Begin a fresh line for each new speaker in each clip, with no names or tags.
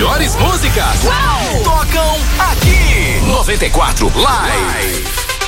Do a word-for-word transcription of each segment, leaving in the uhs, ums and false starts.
melhores músicas. Uau! Tocam aqui. noventa e quatro Live.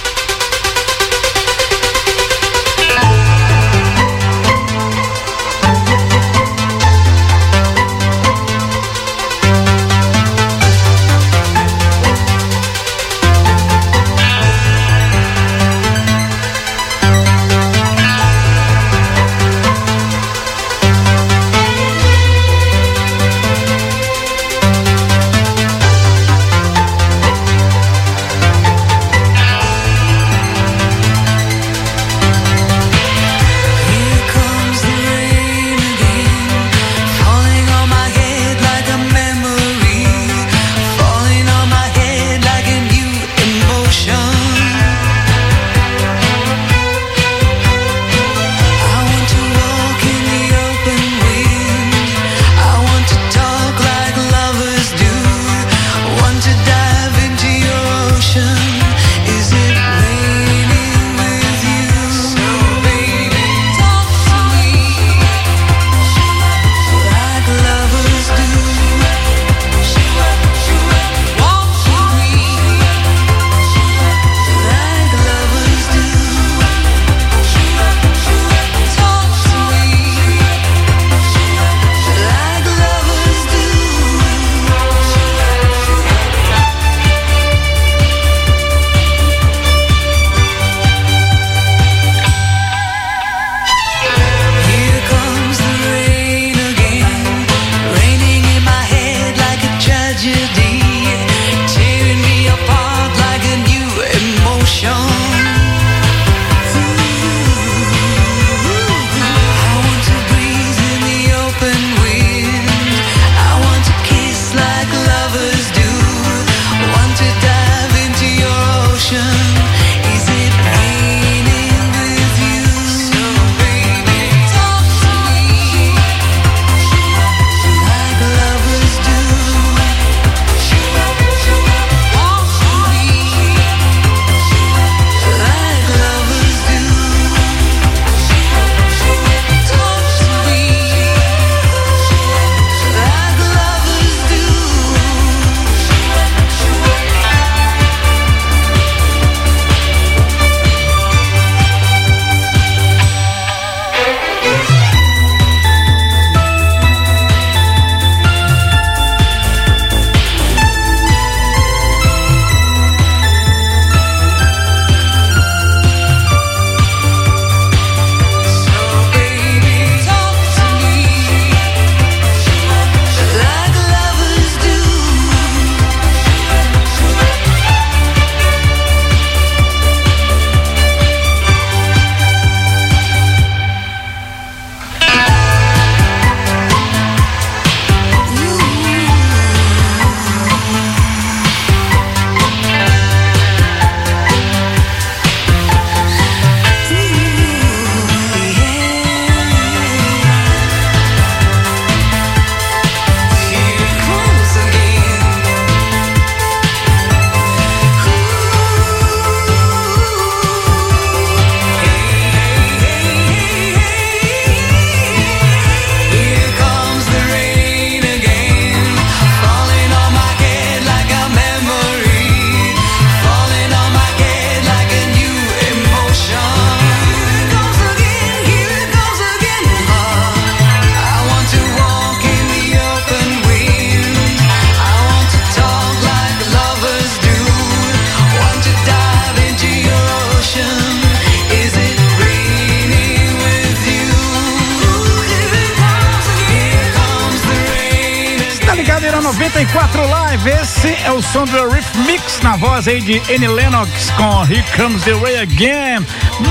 noventa e quatro Live, esse é o som do Riff Mix na voz aí de Annie Lennox com Here Comes the Rain Again.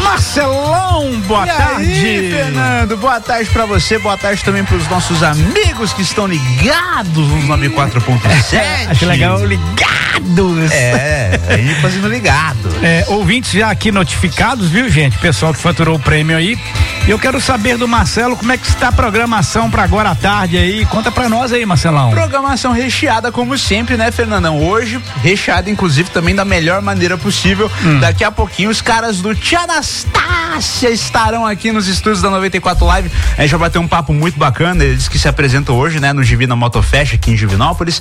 Marcelão, boa
e
tarde.
Aí, Fernando, boa tarde pra você, boa tarde também pros nossos amigos que estão ligados no noventa e quatro ponto sete.
Acho legal, ligados.
É, aí fazendo ligado.
É, ouvintes já aqui notificados, viu, gente? Pessoal que faturou o prêmio aí, E eu quero saber do Marcelo como é que está a programação para agora à tarde aí. Conta pra nós aí, Marcelão.
Programação recheada como sempre, né, Fernandão? Hoje, recheada inclusive também da melhor maneira possível. Hum. Daqui a pouquinho os caras do Tia Anastácia estarão aqui nos estúdios da noventa e quatro Live. A gente vai bater um papo muito bacana. Eles que se apresentam hoje, né, no Divina Motofest aqui em Divinópolis,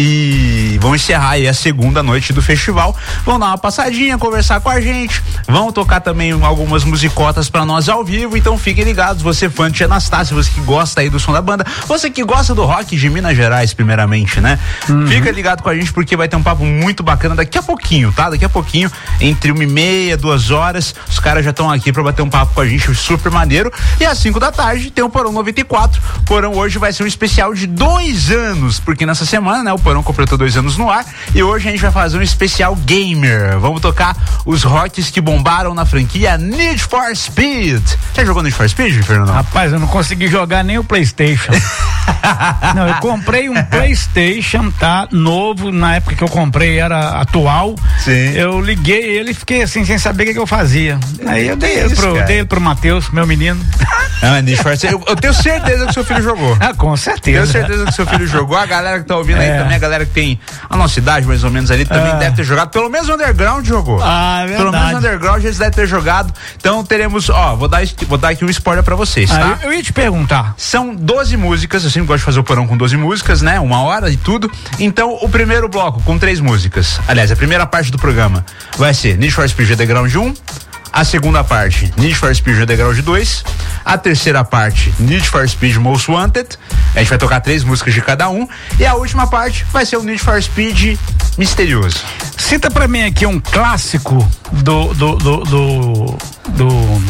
e vão encerrar aí a segunda noite do festival. Vão dar uma passadinha, conversar com a gente, vão tocar também algumas musicotas pra nós ao vivo. Então fiquem ligados, você fã de Tia Anastácia, você que gosta aí do som da banda, você que gosta do rock de Minas Gerais primeiramente, né? Uhum. Fica ligado com a gente porque vai ter um papo muito bacana daqui a pouquinho, tá? Daqui a pouquinho, entre uma e meia, duas horas, os caras já estão aqui pra bater um papo com a gente super maneiro. E às cinco da tarde tem o Porão noventa e quatro. Porão hoje vai ser um especial de dois anos, porque nessa semana, né, o Porão completou dois anos no ar, e hoje a gente vai fazer um especial gamer. Vamos tocar os rocks que bombaram na franquia Need for Speed. Já jogou Need for Speed, Fernando?
Rapaz, eu não consegui jogar nem o PlayStation. Não, eu comprei um PlayStation, tá? Novo, na época que eu comprei era atual.
Sim.
Eu liguei ele e fiquei assim, sem saber o que, que eu fazia. Aí eu dei ele pro, dei ele pro Matheus, meu menino.
Ah, Need for Speed. Eu, eu tenho certeza que seu filho jogou.
Ah, com certeza.
Tenho certeza que seu filho jogou. A galera que tá ouvindo
é.
aí também, a galera que tem a nossa idade, mais ou menos ali, também ah. deve ter jogado. Pelo menos o Underground jogou.
Ah, é verdade.
Pelo menos o Underground eles devem ter jogado. Então teremos, ó, vou dar, vou dar aqui um spoiler pra vocês, tá?
Ah, eu, eu ia te perguntar.
São doze músicas, eu sempre gosto de fazer o Porão com doze músicas, né? Uma hora e tudo. Então, o primeiro bloco com três músicas. Aliás, a primeira parte do programa vai ser Need for Speed Underground um. A segunda parte, Need for Speed Underground dois. A terceira parte, Need for Speed Most Wanted. A gente vai tocar três músicas de cada um. E a última parte vai ser o Need for Speed Misterioso.
Cita pra mim aqui um clássico do do do, do, do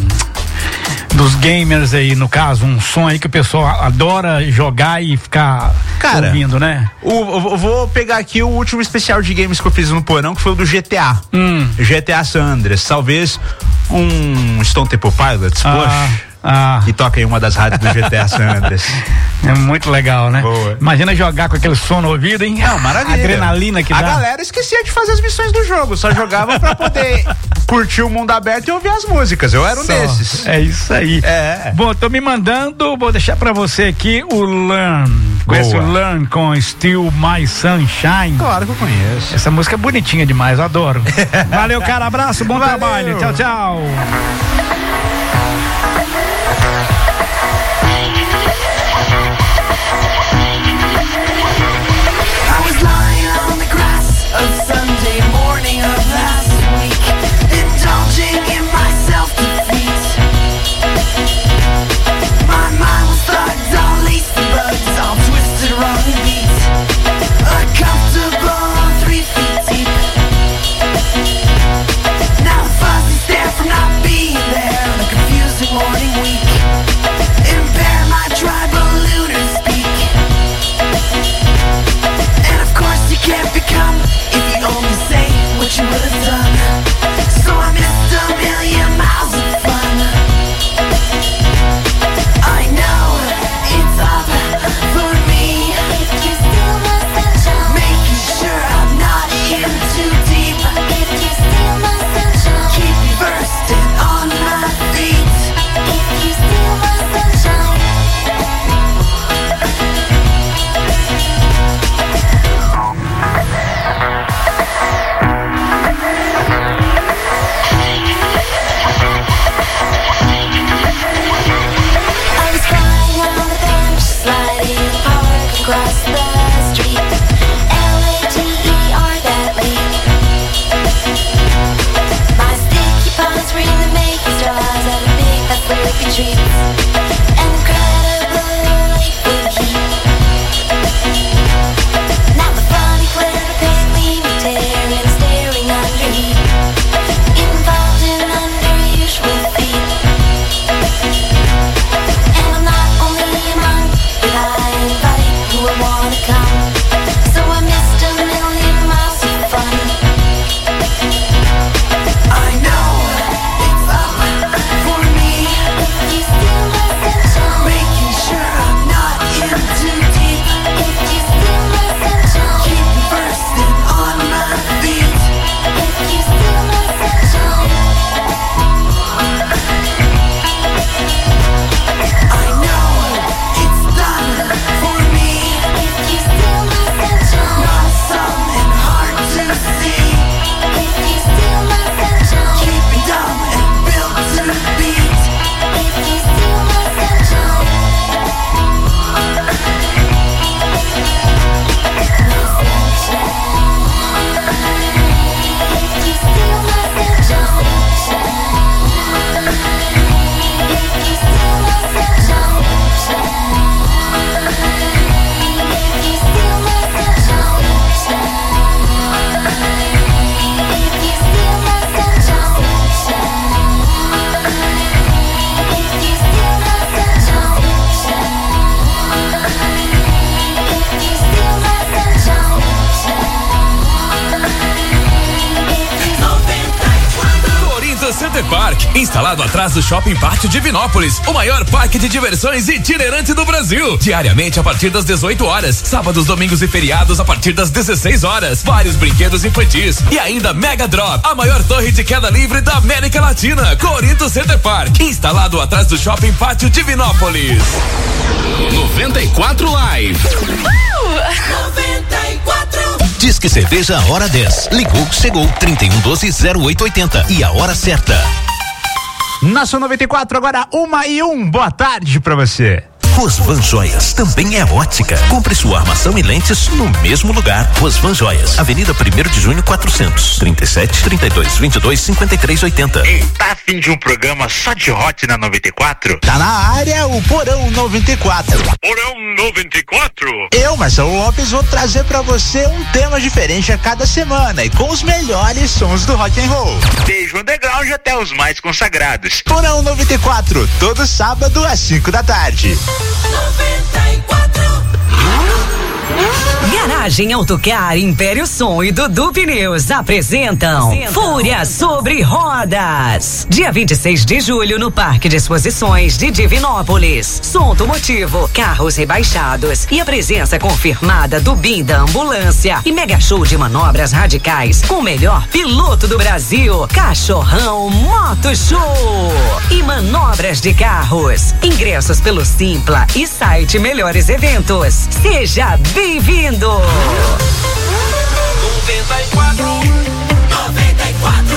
dos gamers aí, no caso, um som aí que o pessoal adora jogar e ficar Cara, ouvindo, né?
Eu vou pegar aqui o último especial de games que eu fiz no Porão, que foi o do G T A.
Hum.
G T A San Andreas. Talvez um Stone Temple Pilots,
ah.
Push.
Ah.
E toca em uma das rádios do G T A San Andreas.
É muito legal, né?
Boa.
Imagina jogar com aquele som no ouvido, hein?
Não, maravilha.
A adrenalina que
a
dá.
A galera esquecia de fazer as missões do jogo, só jogava pra poder curtir o mundo aberto e ouvir as músicas. Eu era um só. desses.
É isso aí.
É.
Bom, tô me mandando, vou deixar pra você aqui o Learn. Conhece o Learn com Still My Sunshine?
Claro que eu conheço.
Essa música é bonitinha demais, eu adoro. Valeu, cara, abraço, bom Valeu. trabalho. Tchau, tchau.
Sunday morning of last week, indulging in my self-defeat. My mind was thugged on lacy bugs, all twisted wrong and beat. Uncomfortable on three feet deep. Now the fuzzy stare from not being there.
Park, instalado atrás do Shopping Pátio Divinópolis, o maior parque de diversões itinerante do Brasil. Diariamente a partir das dezoito horas, sábados, domingos e feriados a partir das dezesseis horas. Vários brinquedos infantis e ainda Mega Drop, a maior torre de queda livre da América Latina. Corinto Center Park, instalado atrás do Shopping Pátio Divinópolis. noventa e quatro Live.
noventa e quatro.
Disque Cerveja Hora dez. Ligou, chegou. trinta e um doze zero oito oitenta. E a hora certa.
Nação noventa e quatro, agora uma e um. Boa tarde pra você.
Rosvan Joias também é ótica. Compre sua armação e lentes no mesmo lugar. Rosvan Joias, Avenida primeiro de junho quatrocentos, trinta e sete, trinta e dois, vinte e dois, cinquenta e três, oitenta.
Ei, tá a fim de um programa só de hot na noventa e quatro?
Tá na área o Porão noventa e quatro.
Porão noventa e quatro?
Eu, Marcelo Lopes, vou trazer pra você um tema diferente a cada semana e com os melhores sons do rock and roll.
Desde o underground até os mais consagrados.
Porão noventa e quatro, todo sábado às cinco da tarde.
noventa e quatro.
Garagem Autocar, Império Som e Dudu Pneus apresentam Fúria sobre Rodas. Dia vinte e seis de julho no Parque de Exposições de Divinópolis. Som automotivo, carros rebaixados e a presença confirmada do B I M da Ambulância e mega show de manobras radicais com o melhor piloto do Brasil, Cachorrão Moto Show e manobras de carros. Ingressos pelo Simpla e site Melhores Eventos. Seja bem-vindo!
noventa e quatro. noventa e quatro.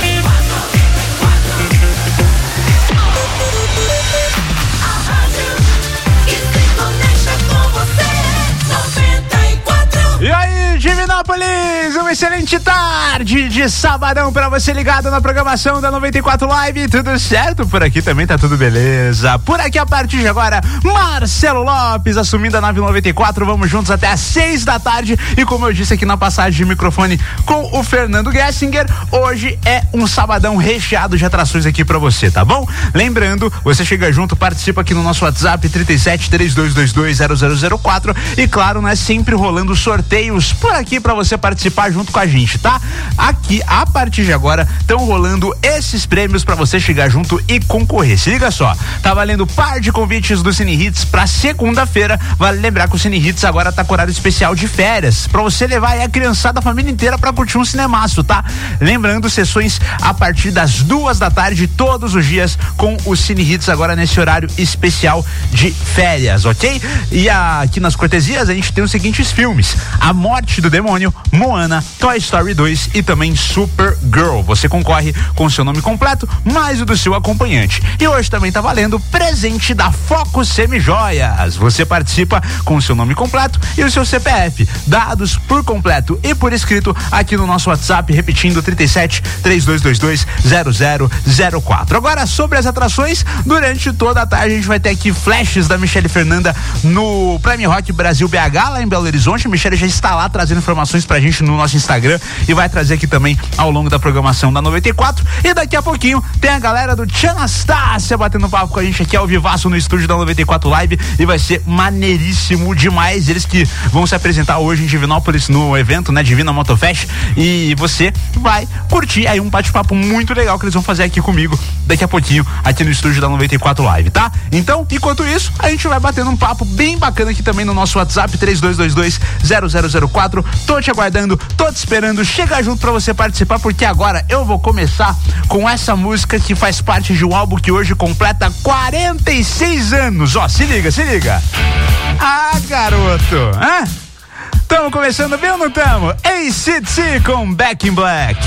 A rádio que se conecta com você. noventa e quatro.
E aí, Divinópolis, uma excelente tarde de sabadão pra você ligado na programação da noventa e quatro Live. Tudo certo? Por aqui também tá tudo beleza. Por aqui a partir de agora, Marcelo Lopes assumindo a nave noventa e quatro. Vamos juntos até às seis da tarde. E como eu disse aqui na passagem de microfone com o Fernando Gessinger, hoje é um sabadão recheado de atrações aqui pra você, tá bom? Lembrando, você chega junto, participa aqui no nosso WhatsApp trinta e sete, três dois dois dois, zero zero zero quatro. E claro, né, sempre rolando sorteios por aqui pra você participar junto com a gente, tá? Aqui, a partir de agora, estão rolando esses prêmios pra você chegar junto e concorrer. Se liga só, tá valendo par de convites do Cine Hits pra segunda-feira. Vale lembrar que o Cine Hits agora tá com horário especial de férias, pra você levar aí a criançada, a família inteira pra curtir um cinemaço, tá? Lembrando, sessões a partir das duas da tarde, todos os dias, com o Cine Hits agora nesse horário especial de férias, ok? E aqui nas cortesias a gente tem os seguintes filmes: A Morte do Demônio, Moana, Toy Story dois e também Supergirl. Você concorre com o seu nome completo, mais o do seu acompanhante. E hoje também tá valendo presente da Foco Semijoias. Você participa com o seu nome completo e o seu C P F, dados por completo e por escrito aqui no nosso WhatsApp, repetindo trinta e sete, três dois dois dois, zero zero zero quatro. Agora, sobre as atrações, durante toda a tarde a gente vai ter aqui flashes da Michele Fernanda no Prime Rock Brasil B H, lá em Belo Horizonte. A Michele já está lá trazendo informações pra gente no nosso Instagram e vai trazer aqui também ao longo da programação da noventa e quatro. E daqui a pouquinho tem a galera do Tia Anastácia batendo papo com a gente aqui ao vivaço no estúdio da noventa e quatro Live e vai ser maneiríssimo demais. Eles que vão se apresentar hoje em Divinópolis no evento, né, Divina Motofest, e você vai curtir aí um bate-papo muito legal que eles vão fazer aqui comigo daqui a pouquinho aqui no estúdio da noventa e quatro Live, tá? Então, enquanto isso, a gente vai batendo um papo bem bacana aqui também no nosso WhatsApp três dois dois dois, zero zero zero quatro. Tô te aguardando, tô te esperando, chega junto pra você participar, porque agora eu vou começar com essa música que faz parte de um álbum que hoje completa quarenta e seis anos. Ó, se liga, se liga. Ah, garoto, hã? Tamo começando bem ou não tamo? A C D C com Back in Black.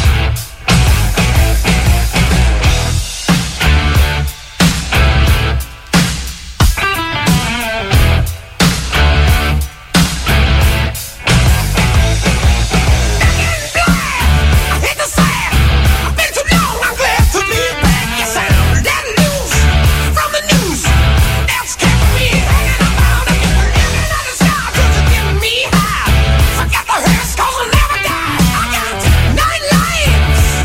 Forget the rest, 'cause I never die. I got nine lives.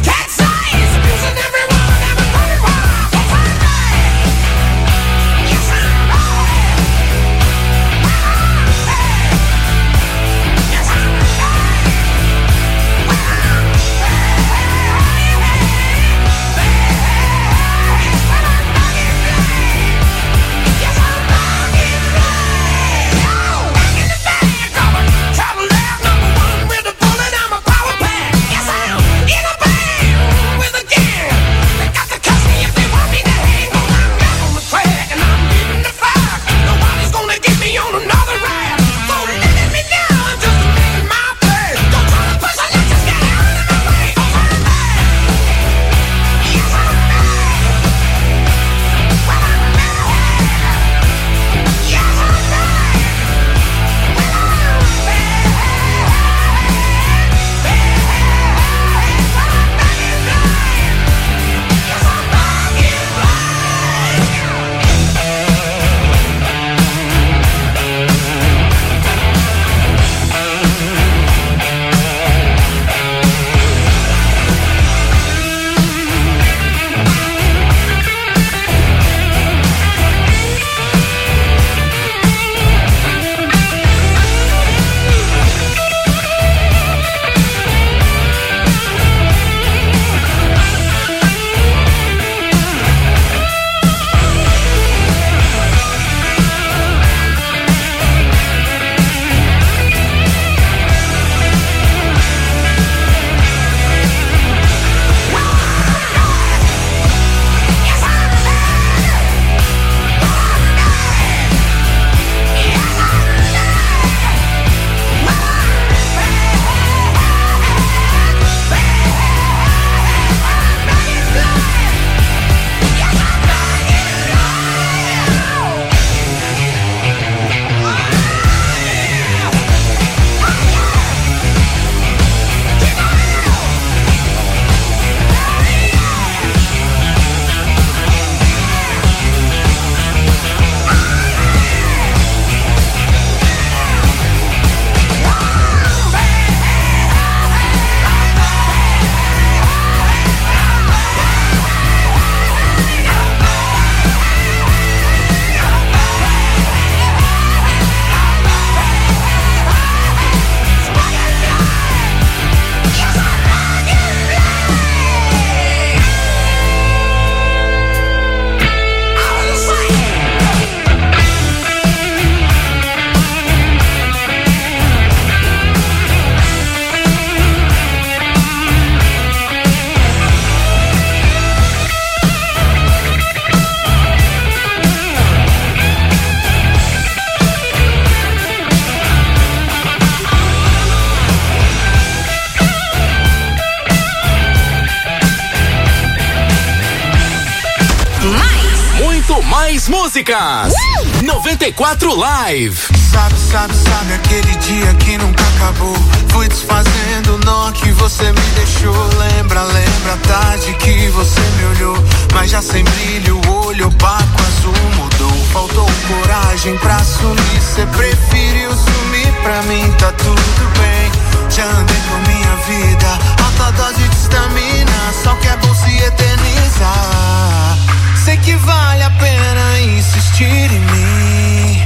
Mais músicas. Uh! noventa e quatro Live.
Sabe, sabe, sabe aquele dia que nunca acabou? Fui desfazendo o nó que você me deixou. Lembra, lembra a tarde que você me olhou, mas já sem brilho, o olho opaco azul mudou. Faltou coragem pra assumir, cê preferiu sumir. Pra mim tá tudo bem, já andei com minha vida, alta dose de estamina, só que é bom se eternizar. Sei que vale a pena insistir em mim.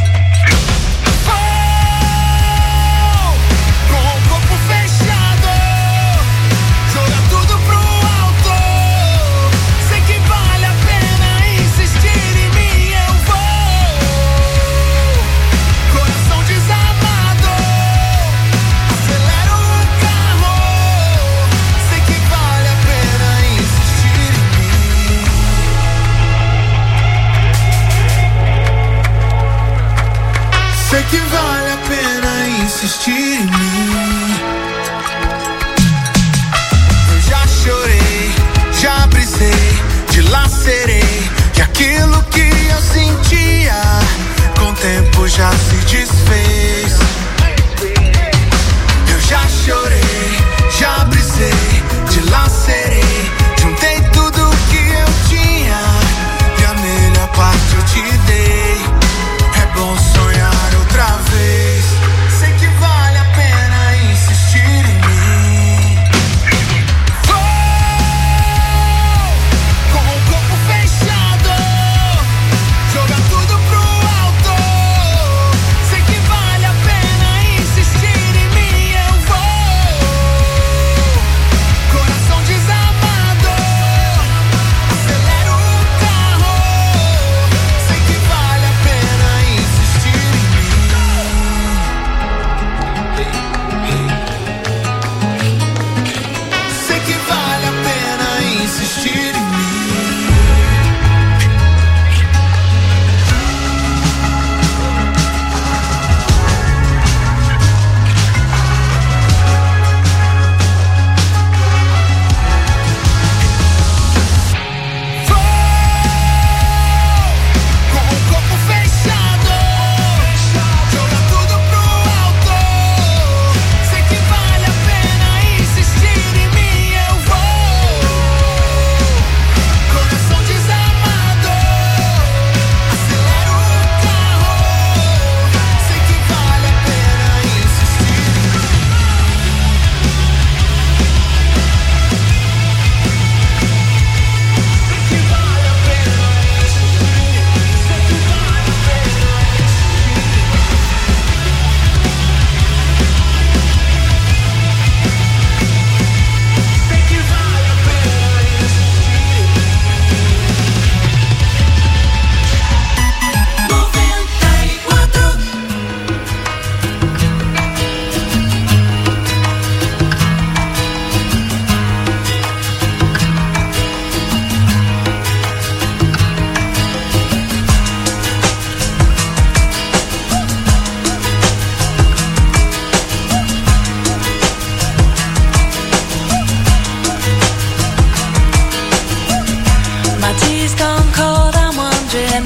Sei que vale a pena insistir em mim. Eu já chorei, já brisei, dilacerei, que aquilo que eu sentia com o tempo já se desfez.